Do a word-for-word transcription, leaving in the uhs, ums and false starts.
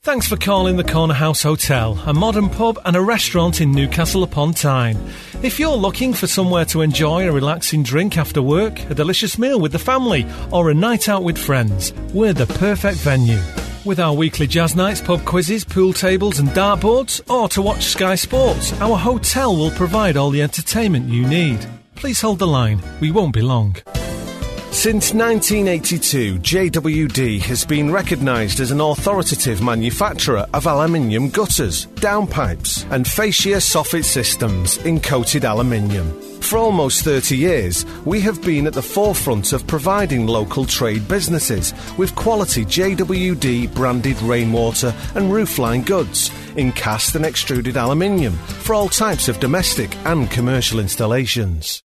Thanks for calling the Corner House Hotel, a modern pub and a restaurant in Newcastle upon Tyne. If you're looking for somewhere to enjoy a relaxing drink after work, a delicious meal with the family, or a night out with friends, we're the perfect venue. With our weekly jazz nights, pub quizzes, pool tables and dartboards, or to watch Sky Sports, our hotel will provide all the entertainment you need. Please hold the line, we won't be long. Since nineteen eighty-two, J W D has been recognised as an authoritative manufacturer of aluminium gutters, downpipes and fascia soffit systems in coated aluminium. For almost thirty years, we have been at the forefront of providing local trade businesses with quality J W D branded rainwater and roofline goods in cast and extruded aluminium for all types of domestic and commercial installations.